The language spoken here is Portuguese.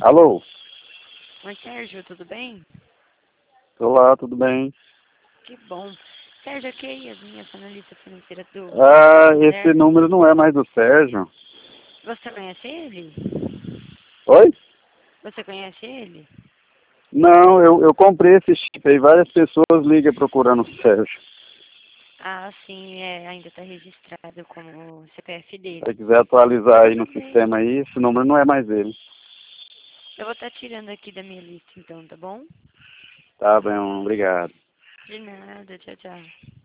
Alô? Oi, Sérgio, tudo bem? Olá, tudo bem? Que bom. Sérgio, aqui é Yasmin, sou analista financeira do Esse Santander. número não é mais do Sérgio. Você conhece ele? Oi? Você conhece ele? Não, eu comprei esse chip aí. Várias pessoas ligam procurando o Sérgio. Ah, sim, ainda está registrado como o CPF Se dele. você quiser atualizar aí no Tudo bem. sistema aí, esse número não é mais ele. Eu vou estar tirando aqui da minha lista então, tá bom? Tá bem, obrigado. De nada, tchau, tchau.